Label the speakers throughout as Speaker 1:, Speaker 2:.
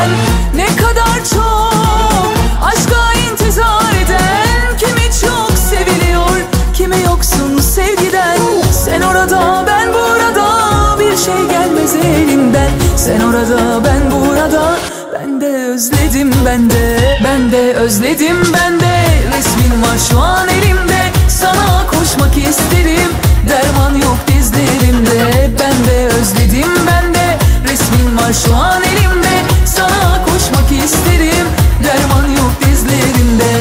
Speaker 1: ben. Ne kadar çok aşka intizar eden, kimi çok seviliyor, kimi yoksun sevgiden. Sen orada ben burada, bir şey gelmez elimden. Sen orada ben burada, ben de özledim ben de. Ben de özledim ben de, resmin var şu an elimde. Sana koşmak isterim, derman yok dizlerimde. Ben de özledim ben de, resmin var şu an elimde. Sana koşmak isterim, derman yok dizlerimde.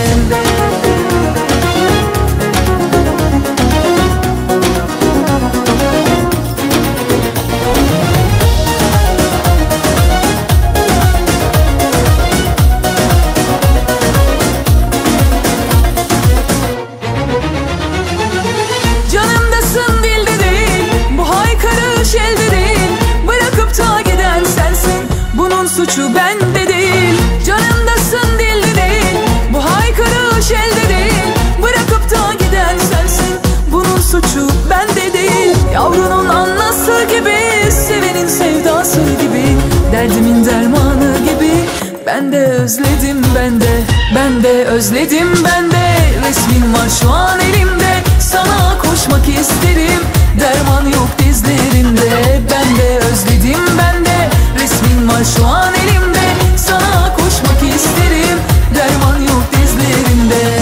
Speaker 1: Canımdasın dilde değil, bu haykırış elde değil. Bırakıp da giden sensin, bunun suçu bende değil. Canımdasın dilde değil, bu haykırış elde değil. Bırakıp da giden sensin, bunun suçu bende değil. Yavrunun anası gibi, sevenin sevdası gibi, derdimin dermanı gibi. Ben de özledim ben de, ben de özledim ben de, resmin var şu an elimde. Sana koşmak isterim, derman yok dizlerimde. Ben de özledim ben de, resmin var şu an elimde. Sana koşmak isterim, derman yok dizlerimde.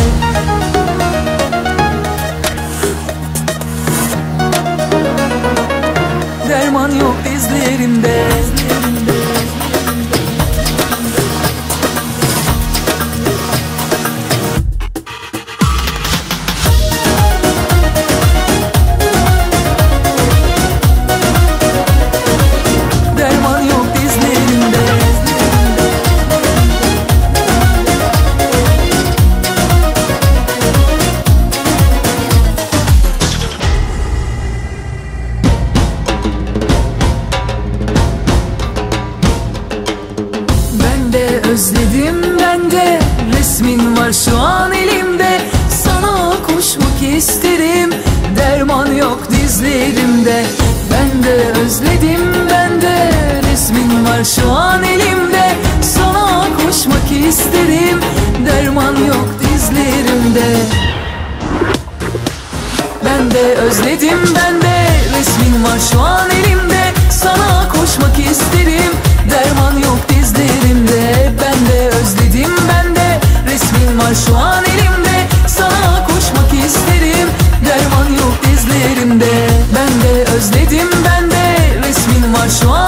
Speaker 1: Derman yok dizlerimde. Özledim ben de, resmin var şu an elimde. Sana koşmak isterim, derman yok dizlerimde. Ben de özledim ben de, resmin var şu an elimde. Sana koşmak isterim, derman yok dizlerimde. Ben de özledim ben de, resmin var şu an elimde. Sana koşmak isterim, derman yok dizlerimde. Ben de özledim ben de, resmin var şu an elimde. Sana koşmak isterim, derman yok dizlerimde. Ben de özledim ben de, resmin var şu an